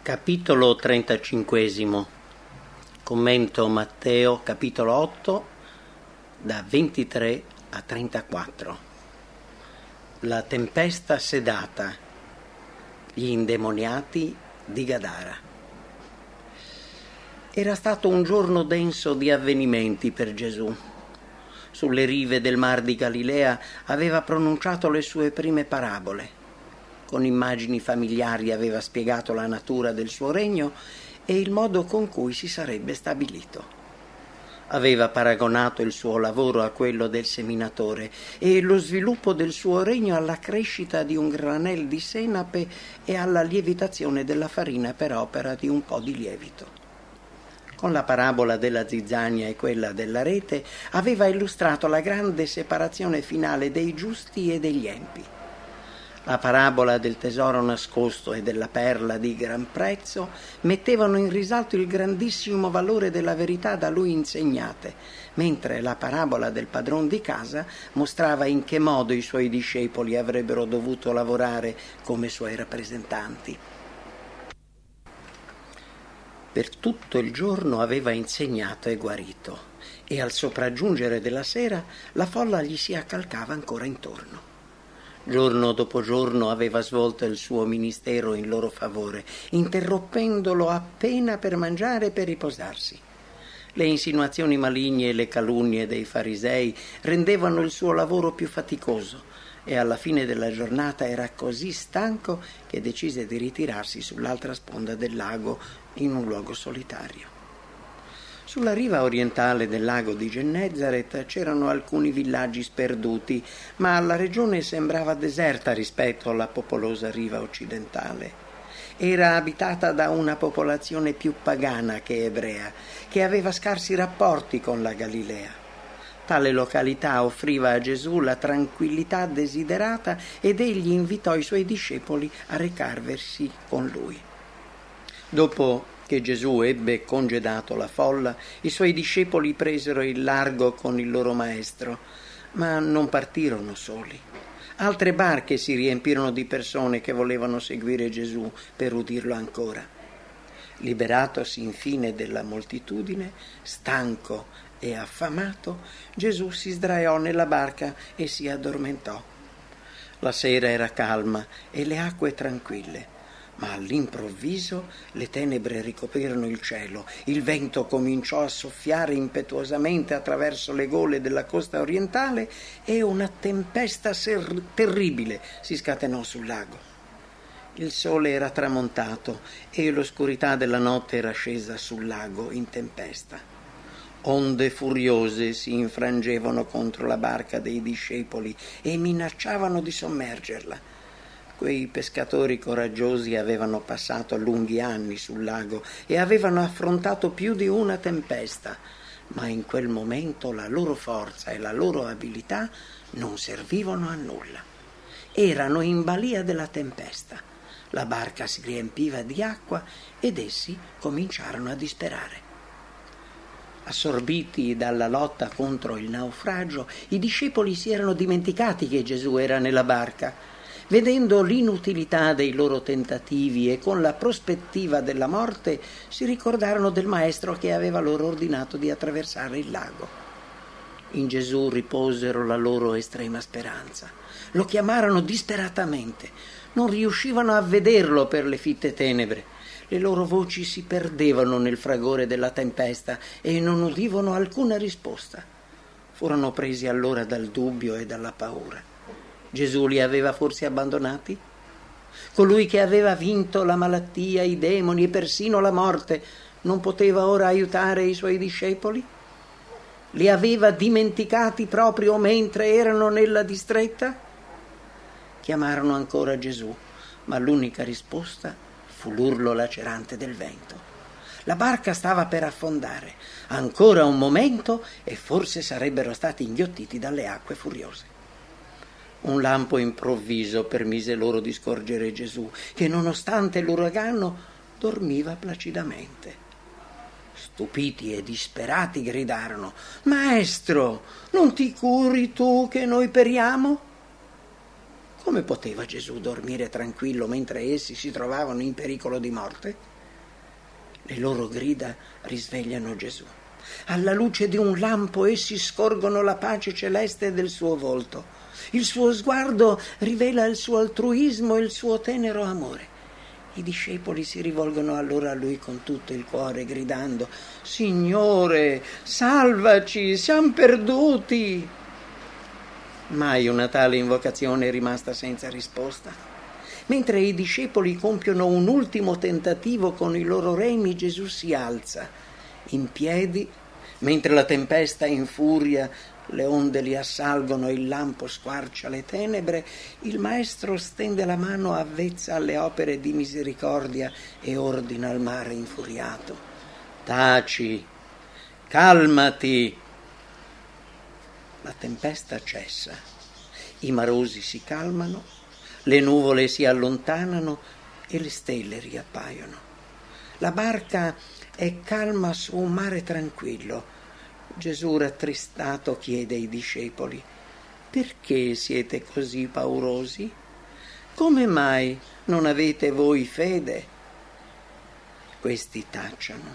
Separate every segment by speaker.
Speaker 1: Capitolo 35. Commento Matteo, capitolo 8, da 23 a 34. La tempesta sedata, gli indemoniati di Gadara. Era stato un giorno denso di avvenimenti per Gesù. Sulle rive del Mar di Galilea aveva pronunciato le sue prime parabole. Con immagini familiari aveva spiegato la natura del suo regno e il modo con cui si sarebbe stabilito. Aveva paragonato il suo lavoro a quello del seminatore e lo sviluppo del suo regno alla crescita di un granel di senape e alla lievitazione della farina per opera di un po' di lievito. Con la parabola della zizzania e quella della rete aveva illustrato la grande separazione finale dei giusti e degli empi. La parabola del tesoro nascosto e della perla di gran prezzo mettevano in risalto il grandissimo valore della verità da lui insegnate, mentre la parabola del padron di casa mostrava in che modo i suoi discepoli avrebbero dovuto lavorare come suoi rappresentanti. Per tutto il giorno aveva insegnato e guarito, e al sopraggiungere della sera la folla gli si accalcava ancora intorno. Giorno dopo giorno aveva svolto il suo ministero in loro favore, interrompendolo appena per mangiare e per riposarsi. Le insinuazioni maligne e le calunnie dei farisei rendevano il suo lavoro più faticoso e alla fine della giornata era così stanco che decise di ritirarsi sull'altra sponda del lago in un luogo solitario. Sulla riva orientale del lago di Gennesaret c'erano alcuni villaggi sperduti, ma la regione sembrava deserta rispetto alla popolosa riva occidentale. Era abitata da una popolazione più pagana che ebrea, che aveva scarsi rapporti con la Galilea. Tale località offriva a Gesù la tranquillità desiderata ed egli invitò i suoi discepoli a recarversi con lui. Dopo che Gesù ebbe congedato la folla, i suoi discepoli presero il largo con il loro maestro, ma non partirono soli. Altre barche si riempirono di persone che volevano seguire Gesù per udirlo ancora. Liberatosi infine della moltitudine, stanco e affamato, Gesù si sdraiò nella barca e si addormentò. La sera era calma e le acque tranquille. Ma all'improvviso le tenebre ricoprirono il cielo, il vento cominciò a soffiare impetuosamente attraverso le gole della costa orientale e una tempesta terribile si scatenò sul lago. Il sole era tramontato e l'oscurità della notte era scesa sul lago in tempesta. Onde furiose si infrangevano contro la barca dei discepoli e minacciavano di sommergerla. Quei pescatori coraggiosi avevano passato lunghi anni sul lago e avevano affrontato più di una tempesta, ma in quel momento la loro forza e la loro abilità non servivano a nulla. Erano in balia della tempesta. La barca si riempiva di acqua ed essi cominciarono a disperare. Assorbiti dalla lotta contro il naufragio, i discepoli si erano dimenticati che Gesù era nella barca. Vedendo l'inutilità dei loro tentativi e con la prospettiva della morte, si ricordarono del Maestro che aveva loro ordinato di attraversare il lago. In Gesù riposero la loro estrema speranza. Lo chiamarono disperatamente. Non riuscivano a vederlo per le fitte tenebre. Le loro voci si perdevano nel fragore della tempesta e non udivano alcuna risposta. Furono presi allora dal dubbio e dalla paura. Gesù li aveva forse abbandonati? Colui che aveva vinto la malattia, i demoni e persino la morte non poteva ora aiutare i suoi discepoli? Li aveva dimenticati proprio mentre erano nella distretta? Chiamarono ancora Gesù, ma l'unica risposta fu l'urlo lacerante del vento. La barca stava per affondare. Ancora un momento e forse sarebbero stati inghiottiti dalle acque furiose. Un lampo improvviso permise loro di scorgere Gesù, che nonostante l'uragano dormiva placidamente. Stupiti e disperati gridarono: «Maestro, non ti curi tu che noi periamo?» Come poteva Gesù dormire tranquillo mentre essi si trovavano in pericolo di morte? Le loro grida risvegliano Gesù. Alla luce di un lampo essi scorgono la pace celeste del suo volto. Il suo sguardo rivela il suo altruismo e il suo tenero amore. I discepoli si rivolgono allora a lui con tutto il cuore, gridando: «Signore, salvaci, siamo perduti!» Mai una tale invocazione è rimasta senza risposta. Mentre i discepoli compiono un ultimo tentativo con i loro remi, Gesù si alza in piedi, mentre la tempesta infuria, le onde li assalgono, il lampo squarcia le tenebre, il Maestro stende la mano avvezza alle opere di misericordia e ordina al mare infuriato: «Taci, calmati!» La tempesta cessa, i marosi si calmano, le nuvole si allontanano e le stelle riappaiono. La barca è calma su un mare tranquillo. Gesù rattristato chiede ai discepoli: «Perché siete così paurosi? Come mai non avete voi fede?» Questi tacciono.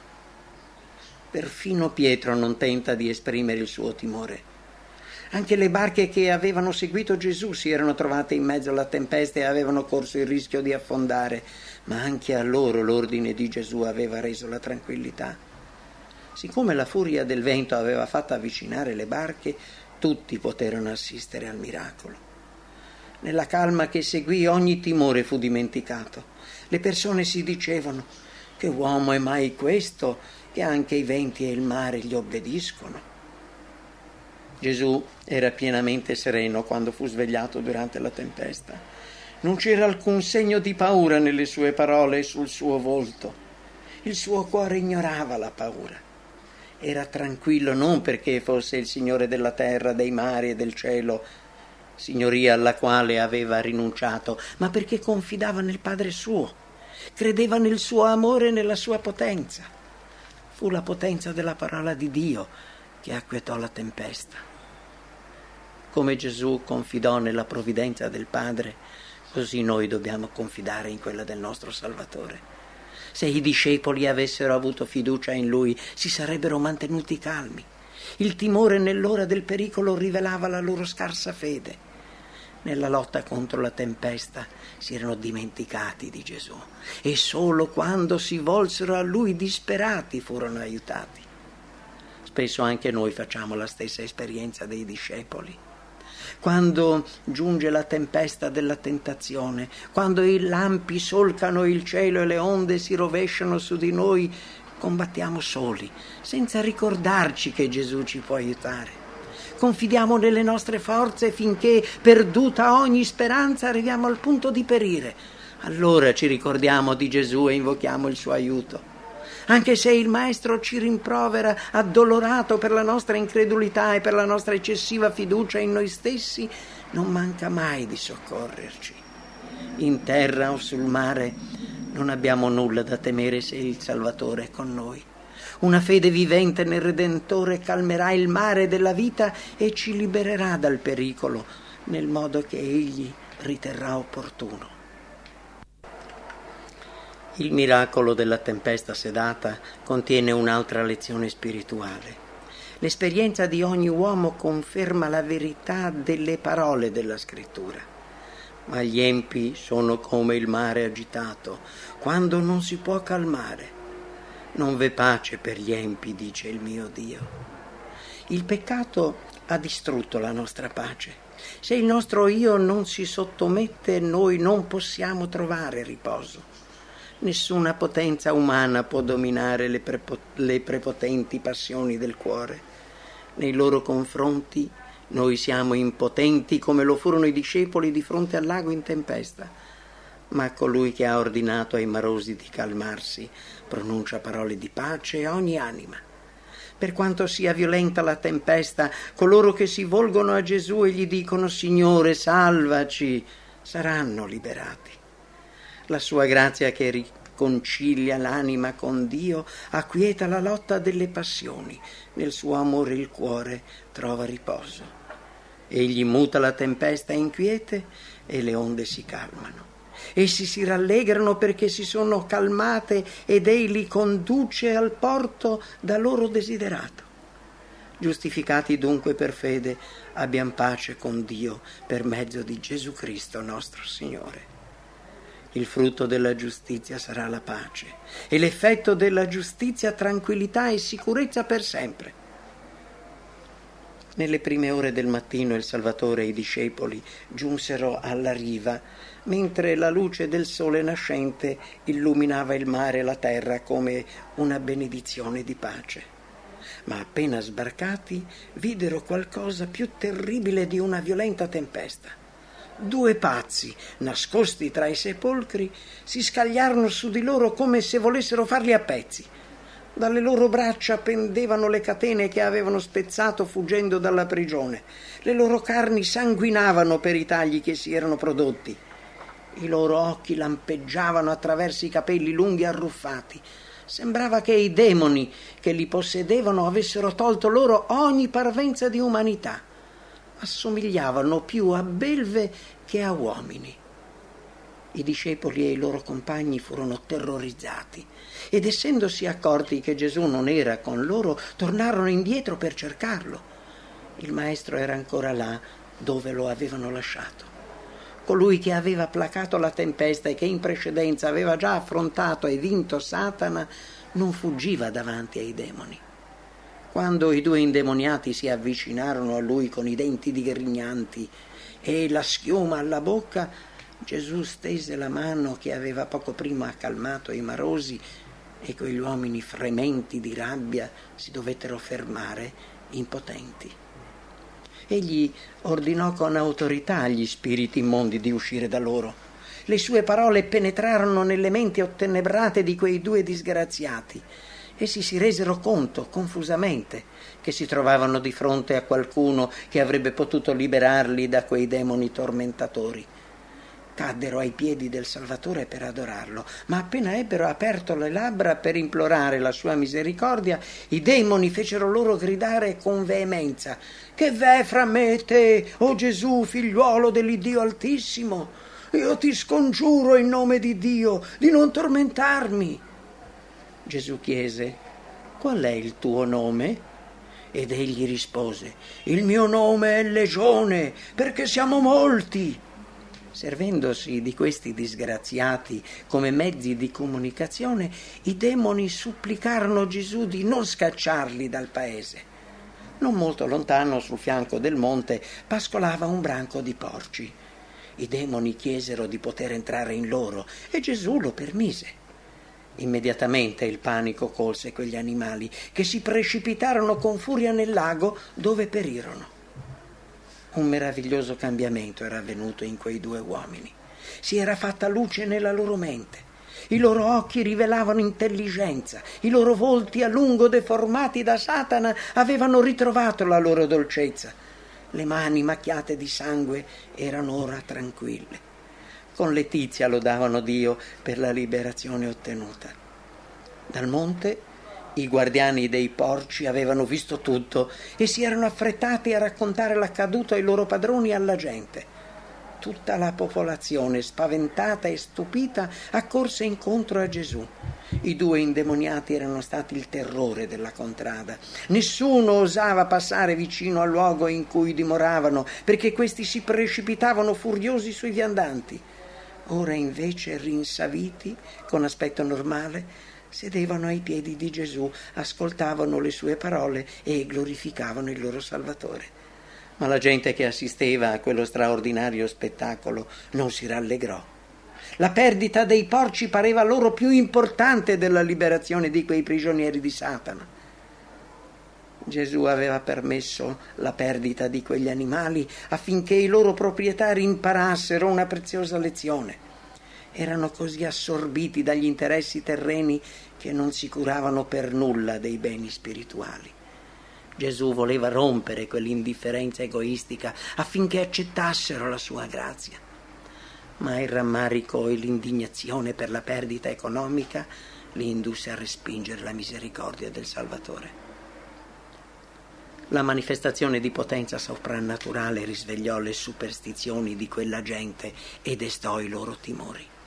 Speaker 1: Perfino Pietro non tenta di esprimere il suo timore. Anche le barche che avevano seguito Gesù si erano trovate in mezzo alla tempesta e avevano corso il rischio di affondare, ma anche a loro l'ordine di Gesù aveva reso la tranquillità. Siccome la furia del vento aveva fatto avvicinare le barche, tutti poterono assistere al miracolo. Nella calma che seguì ogni timore fu dimenticato. Le persone si dicevano: «Che uomo è mai questo che anche i venti e il mare gli obbediscono?» Gesù era pienamente sereno quando fu svegliato durante la tempesta. Non c'era alcun segno di paura nelle sue parole e sul suo volto. Il suo cuore ignorava la paura. Era tranquillo non perché fosse il Signore della terra, dei mari e del cielo, signoria alla quale aveva rinunciato, ma perché confidava nel Padre suo, credeva nel suo amore e nella sua potenza. Fu la potenza della parola di Dio che acquietò la tempesta. Come Gesù confidò nella provvidenza del Padre, così noi dobbiamo confidare in quella del nostro Salvatore. Se i discepoli avessero avuto fiducia in Lui, si sarebbero mantenuti calmi. Il timore nell'ora del pericolo rivelava la loro scarsa fede. Nella lotta contro la tempesta si erano dimenticati di Gesù e solo quando si volsero a Lui disperati furono aiutati. Spesso anche noi facciamo la stessa esperienza dei discepoli. Quando giunge la tempesta della tentazione, quando i lampi solcano il cielo e le onde si rovesciano su di noi, combattiamo soli, senza ricordarci che Gesù ci può aiutare. Confidiamo nelle nostre forze finché, perduta ogni speranza, arriviamo al punto di perire. Allora ci ricordiamo di Gesù e invochiamo il suo aiuto. Anche se il Maestro ci rimprovera, addolorato per la nostra incredulità e per la nostra eccessiva fiducia in noi stessi, non manca mai di soccorrerci. In terra o sul mare non abbiamo nulla da temere se il Salvatore è con noi. Una fede vivente nel Redentore calmerà il mare della vita e ci libererà dal pericolo, nel modo che Egli riterrà opportuno. Il miracolo della tempesta sedata contiene un'altra lezione spirituale. L'esperienza di ogni uomo conferma la verità delle parole della Scrittura. Ma gli empi sono come il mare agitato, quando non si può calmare. Non v'è pace per gli empi, dice il mio Dio. Il peccato ha distrutto la nostra pace. Se il nostro io non si sottomette, noi non possiamo trovare riposo. Nessuna potenza umana può dominare le prepotenti passioni del cuore. Nei loro confronti noi siamo impotenti come lo furono i discepoli di fronte al lago in tempesta. Ma colui che ha ordinato ai marosi di calmarsi pronuncia parole di pace a ogni anima. Per quanto sia violenta la tempesta, coloro che si volgono a Gesù e gli dicono «Signore, salvaci», saranno liberati. La sua grazia che riconcilia l'anima con Dio acquieta la lotta delle passioni. Nel suo amore il cuore trova riposo. Egli muta la tempesta in quiete e le onde si calmano. Essi si rallegrano perché si sono calmate ed Ei li conduce al porto da loro desiderato. Giustificati dunque per fede, abbiamo pace con Dio per mezzo di Gesù Cristo nostro Signore. Il frutto della giustizia sarà la pace e l'effetto della giustizia tranquillità e sicurezza per sempre. Nelle prime ore del mattino il Salvatore e i discepoli giunsero alla riva, mentre la luce del sole nascente illuminava il mare e la terra come una benedizione di pace. Ma appena sbarcati videro qualcosa più terribile di una violenta tempesta. 2 pazzi, nascosti tra i sepolcri, si scagliarono su di loro come se volessero farli a pezzi. Dalle loro braccia pendevano le catene che avevano spezzato fuggendo dalla prigione. Le loro carni sanguinavano per i tagli che si erano prodotti. I loro occhi lampeggiavano attraverso i capelli lunghi arruffati. Sembrava che i demoni che li possedevano avessero tolto loro ogni parvenza di umanità. Assomigliavano più a belve che a uomini. I discepoli e i loro compagni furono terrorizzati ed essendosi accorti che Gesù non era con loro, tornarono indietro per cercarlo. Il maestro era ancora là dove lo avevano lasciato. Colui che aveva placato la tempesta e che in precedenza aveva già affrontato e vinto Satana non fuggiva davanti ai demoni. Quando i 2 indemoniati si avvicinarono a lui con i denti digrignanti e la schiuma alla bocca, Gesù stese la mano che aveva poco prima calmato i marosi e quegli uomini frementi di rabbia si dovettero fermare impotenti. Egli ordinò con autorità agli spiriti immondi di uscire da loro. Le sue parole penetrarono nelle menti ottenebrate di quei 2 disgraziati. Essi si resero conto, confusamente, che si trovavano di fronte a qualcuno che avrebbe potuto liberarli da quei demoni tormentatori. Caddero ai piedi del Salvatore per adorarlo, ma appena ebbero aperto le labbra per implorare la sua misericordia, i demoni fecero loro gridare con veemenza: «Che v'è fra me e te, o Gesù, figliuolo dell'Iddio Altissimo? Io ti scongiuro in nome di Dio di non tormentarmi». Gesù chiese: «Qual è il tuo nome?» Ed egli rispose: «Il mio nome è Legione, perché siamo molti». Servendosi di questi disgraziati come mezzi di comunicazione, i demoni supplicarono Gesù di non scacciarli dal paese. Non molto lontano, sul fianco del monte, pascolava un branco di porci. I demoni chiesero di poter entrare in loro e Gesù lo permise. Immediatamente il panico colse quegli animali, che si precipitarono con furia nel lago, dove perirono. Un meraviglioso cambiamento era avvenuto in quei 2 uomini. Si era fatta luce nella loro mente. I loro occhi rivelavano intelligenza. I loro volti, a lungo deformati da Satana, avevano ritrovato la loro dolcezza. Le mani macchiate di sangue erano ora tranquille. Con letizia lodavano Dio per la liberazione ottenuta. Dal monte i guardiani dei porci avevano visto tutto e si erano affrettati a raccontare l'accaduto ai loro padroni e alla gente. Tutta la popolazione, spaventata e stupita, accorse incontro a Gesù. I 2 indemoniati erano stati il terrore della contrada. Nessuno osava passare vicino al luogo in cui dimoravano, perché questi si precipitavano furiosi sui viandanti. Ora invece, rinsaviti, con aspetto normale, sedevano ai piedi di Gesù, ascoltavano le sue parole e glorificavano il loro Salvatore. Ma la gente che assisteva a quello straordinario spettacolo non si rallegrò. La perdita dei porci pareva loro più importante della liberazione di quei prigionieri di Satana. Gesù aveva permesso la perdita di quegli animali affinché i loro proprietari imparassero una preziosa lezione. Erano così assorbiti dagli interessi terreni che non si curavano per nulla dei beni spirituali. Gesù voleva rompere quell'indifferenza egoistica affinché accettassero la sua grazia. Ma il rammarico e l'indignazione per la perdita economica li indusse a respingere la misericordia del Salvatore. La manifestazione di potenza soprannaturale risvegliò le superstizioni di quella gente e destò i loro timori.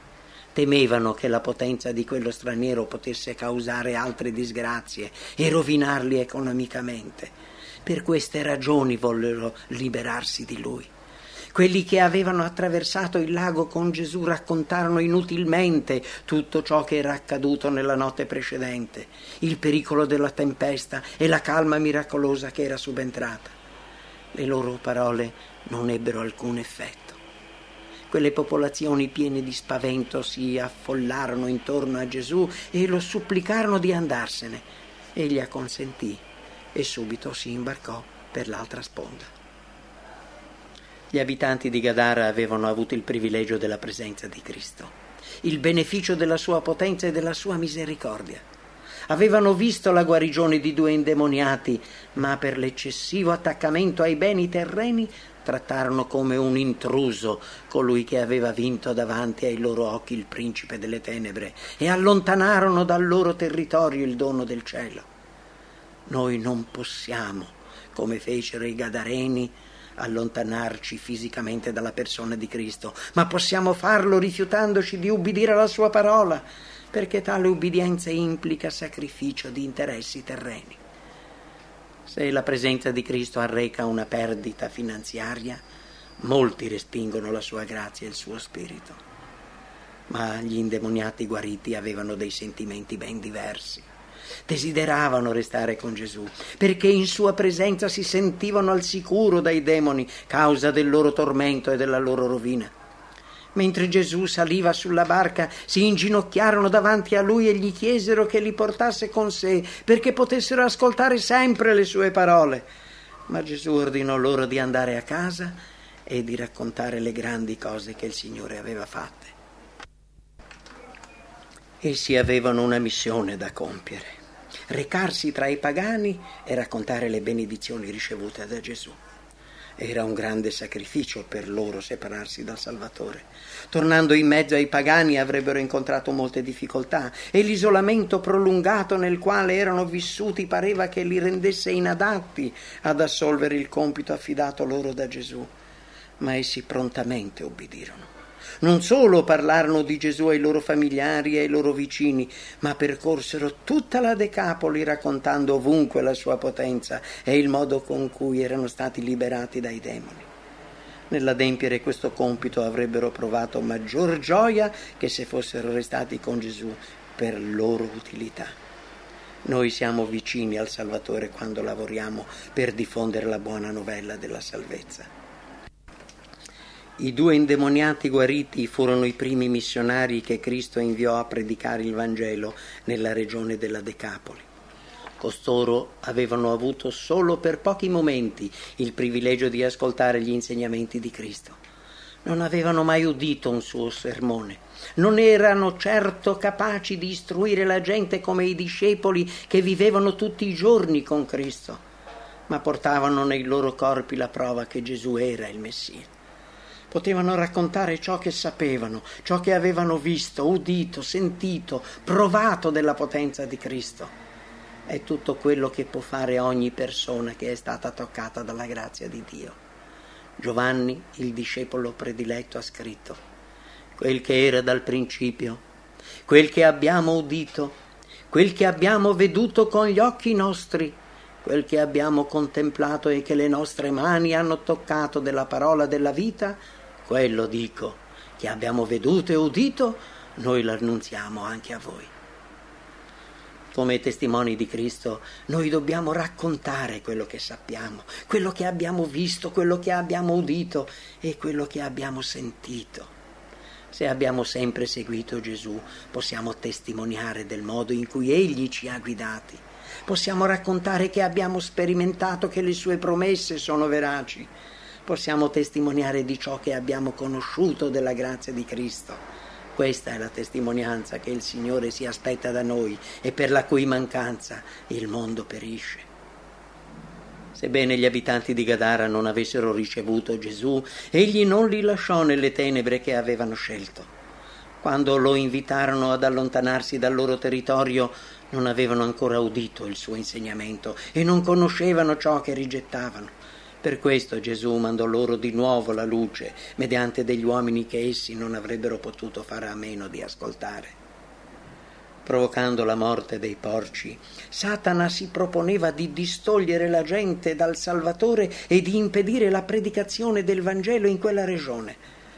Speaker 1: Temevano che la potenza di quello straniero potesse causare altre disgrazie e rovinarli economicamente. Per queste ragioni vollero liberarsi di lui. Quelli che avevano attraversato il lago con Gesù raccontarono inutilmente tutto ciò che era accaduto nella notte precedente, il pericolo della tempesta e la calma miracolosa che era subentrata. Le loro parole non ebbero alcun effetto. Quelle popolazioni piene di spavento si affollarono intorno a Gesù e lo supplicarono di andarsene. Egli acconsentì e subito si imbarcò per l'altra sponda. Gli abitanti di Gadara avevano avuto il privilegio della presenza di Cristo, il beneficio della sua potenza e della sua misericordia. Avevano visto la guarigione di 2 indemoniati, ma per l'eccessivo attaccamento ai beni terreni trattarono come un intruso colui che aveva vinto davanti ai loro occhi il principe delle tenebre e allontanarono dal loro territorio il dono del cielo. Noi non possiamo, come fecero i Gadareni, allontanarci fisicamente dalla persona di Cristo, ma possiamo farlo rifiutandoci di ubbidire alla sua parola, perché tale ubbidienza implica sacrificio di interessi terreni. Se la presenza di Cristo arreca una perdita finanziaria, molti respingono la sua grazia e il suo spirito. Ma gli indemoniati guariti avevano dei sentimenti ben diversi. Desideravano restare con Gesù, perché in sua presenza si sentivano al sicuro dai demoni, causa del loro tormento e della loro rovina. Mentre Gesù saliva sulla barca, si inginocchiarono davanti a lui e gli chiesero che li portasse con sé, perché potessero ascoltare sempre le sue parole. Ma Gesù ordinò loro di andare a casa e di raccontare le grandi cose che il Signore aveva fatte. Essi avevano una missione da compiere: recarsi tra i pagani e raccontare le benedizioni ricevute da Gesù. Era un grande sacrificio per loro separarsi dal Salvatore. Tornando in mezzo ai pagani avrebbero incontrato molte difficoltà e l'isolamento prolungato nel quale erano vissuti pareva che li rendesse inadatti ad assolvere il compito affidato loro da Gesù. Ma essi prontamente ubbidirono. Non solo parlarono di Gesù ai loro familiari e ai loro vicini, ma percorsero tutta la Decapoli raccontando ovunque la sua potenza e il modo con cui erano stati liberati dai demoni. Nell'adempiere questo compito avrebbero provato maggior gioia che se fossero restati con Gesù per loro utilità. Noi siamo vicini al Salvatore quando lavoriamo per diffondere la buona novella della salvezza. I 2 indemoniati guariti furono i primi missionari che Cristo inviò a predicare il Vangelo nella regione della Decapoli. Costoro avevano avuto solo per pochi momenti il privilegio di ascoltare gli insegnamenti di Cristo. Non avevano mai udito un suo sermone. Non erano certo capaci di istruire la gente come i discepoli che vivevano tutti i giorni con Cristo, ma portavano nei loro corpi la prova che Gesù era il Messia. Potevano raccontare ciò che sapevano, ciò che avevano visto, udito, sentito, provato della potenza di Cristo. È tutto quello che può fare ogni persona che è stata toccata dalla grazia di Dio. Giovanni, il discepolo prediletto, ha scritto: quel che era dal principio, quel che abbiamo udito, quel che abbiamo veduto con gli occhi nostri, quel che abbiamo contemplato e che le nostre mani hanno toccato della parola della vita, quello dico, che abbiamo veduto e udito, noi lo annunziamo anche a voi. Come testimoni di Cristo, noi dobbiamo raccontare quello che sappiamo, quello che abbiamo visto, quello che abbiamo udito e quello che abbiamo sentito. Se abbiamo sempre seguito Gesù, possiamo testimoniare del modo in cui Egli ci ha guidati. Possiamo raccontare che abbiamo sperimentato che le sue promesse sono veraci. Possiamo testimoniare di ciò che abbiamo conosciuto della grazia di Cristo. Questa è la testimonianza che il Signore si aspetta da noi e per la cui mancanza il mondo perisce. Sebbene gli abitanti di Gadara non avessero ricevuto Gesù, egli non li lasciò nelle tenebre che avevano scelto. Quando lo invitarono ad allontanarsi dal loro territorio, non avevano ancora udito il suo insegnamento e non conoscevano ciò che rigettavano. Per questo Gesù mandò loro di nuovo la luce, mediante degli uomini che essi non avrebbero potuto fare a meno di ascoltare. Provocando la morte dei porci, Satana si proponeva di distogliere la gente dal Salvatore e di impedire la predicazione del Vangelo in quella regione.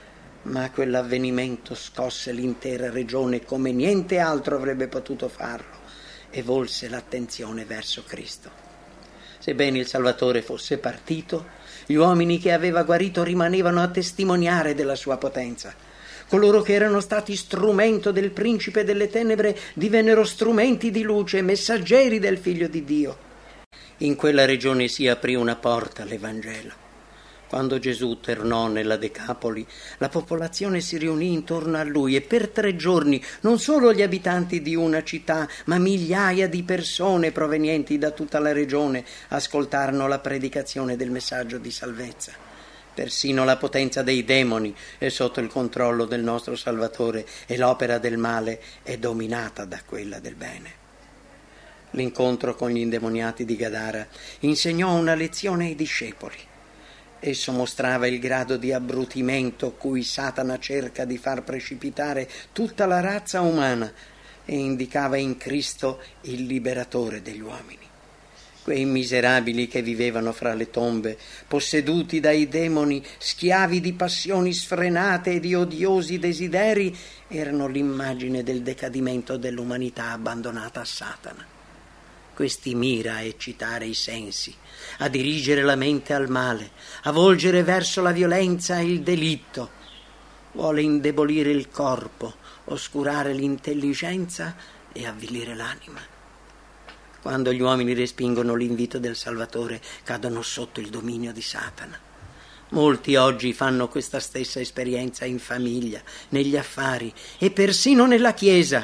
Speaker 1: Ma quell'avvenimento scosse l'intera regione come niente altro avrebbe potuto farlo e volse l'attenzione verso Cristo. Sebbene il Salvatore fosse partito, gli uomini che aveva guarito rimanevano a testimoniare della sua potenza. Coloro che erano stati strumento del principe delle tenebre divennero strumenti di luce, messaggeri del Figlio di Dio. In quella regione si aprì una porta all'Evangelo. Quando Gesù tornò nella Decapoli, la popolazione si riunì intorno a lui e per 3 giorni non solo gli abitanti di una città, ma migliaia di persone provenienti da tutta la regione ascoltarono la predicazione del messaggio di salvezza. Persino la potenza dei demoni è sotto il controllo del nostro Salvatore e l'opera del male è dominata da quella del bene. L'incontro con gli indemoniati di Gadara insegnò una lezione ai discepoli. Esso mostrava il grado di abbrutimento cui Satana cerca di far precipitare tutta la razza umana e indicava in Cristo il liberatore degli uomini. Quei miserabili che vivevano fra le tombe, posseduti dai demoni, schiavi di passioni sfrenate e di odiosi desideri, erano l'immagine del decadimento dell'umanità abbandonata a Satana. Questi mira a eccitare i sensi, a dirigere la mente al male, a volgere verso la violenza e il delitto. Vuole indebolire il corpo, oscurare l'intelligenza e avvilire l'anima. Quando gli uomini respingono l'invito del Salvatore, cadono sotto il dominio di Satana. Molti oggi fanno questa stessa esperienza in famiglia, negli affari e persino nella Chiesa.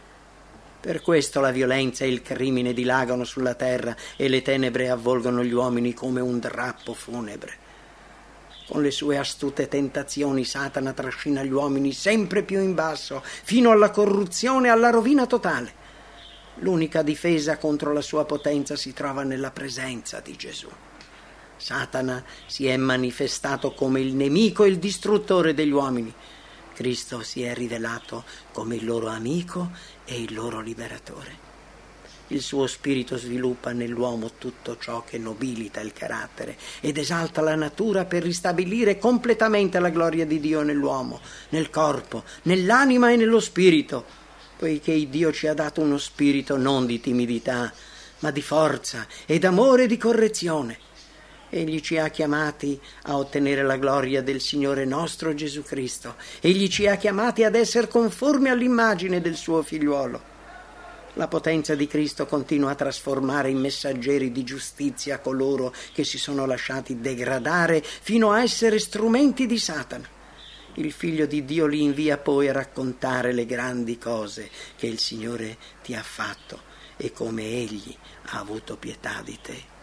Speaker 1: Per questo la violenza e il crimine dilagano sulla terra e le tenebre avvolgono gli uomini come un drappo funebre. Con le sue astute tentazioni Satana trascina gli uomini sempre più in basso, fino alla corruzione e alla rovina totale. L'unica difesa contro la sua potenza si trova nella presenza di Gesù. Satana si è manifestato come il nemico e il distruttore degli uomini. Cristo si è rivelato come il loro amico e il loro liberatore. Il suo spirito sviluppa nell'uomo tutto ciò che nobilita il carattere ed esalta la natura per ristabilire completamente la gloria di Dio nell'uomo, nel corpo, nell'anima e nello spirito, poiché Dio ci ha dato uno spirito non di timidità, ma di forza e d'amore e di correzione. Egli ci ha chiamati a ottenere la gloria del Signore nostro Gesù Cristo. Egli ci ha chiamati ad essere conformi all'immagine del suo figliuolo. La potenza di Cristo continua a trasformare in messaggeri di giustizia coloro che si sono lasciati degradare fino a essere strumenti di Satana. Il Figlio di Dio li invia poi a raccontare le grandi cose che il Signore ti ha fatto e come Egli ha avuto pietà di te.